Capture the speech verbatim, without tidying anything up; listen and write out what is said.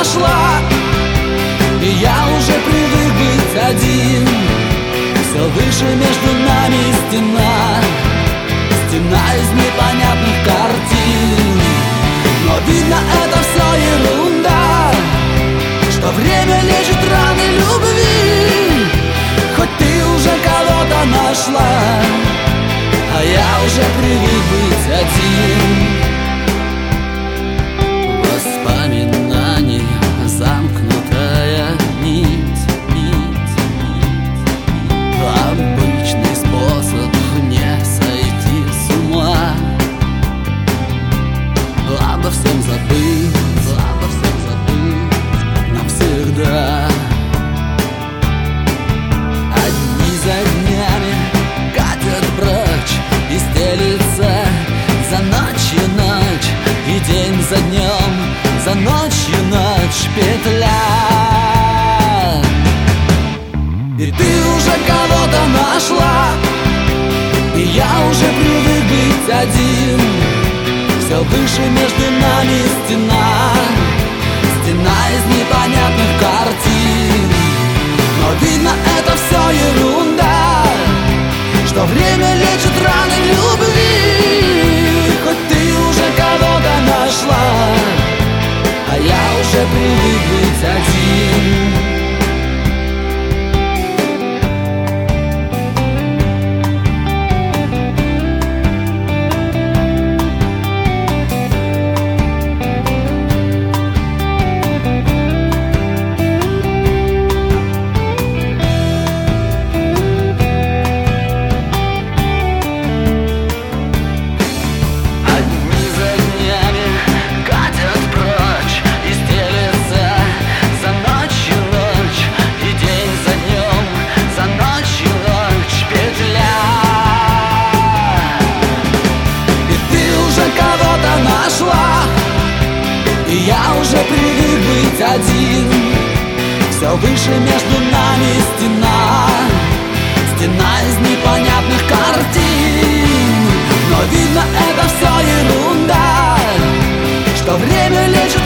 нашла, и я уже привык быть один. Все выше между нами стена, стена из непонятных картин. Но видно, это все ерунда, что время лечит раны любви. Хоть ты уже кого-то нашла, а я уже привык быть один. Воспоминаний замкнутая нить, нить, нить. Обычный способ не сойти с ума. Обо всем забыть, обо всем забыть навсегда. Одни за днями катят прочь и стелится за ночью ночь, и день за днем, за ночью ночь петля. И ты уже кого-то нашла, и я уже привык быть один. Все выше между нами стена, стена из непонятных картин. Но видно, это все ерунда, что время лечит раны любви. Хоть ты уже кого-то нашла, а я уже привык быть один. Я уже привык быть один. Все выше между нами стена, стена из непонятных картин. Но видно, это все ерунда, что время лечит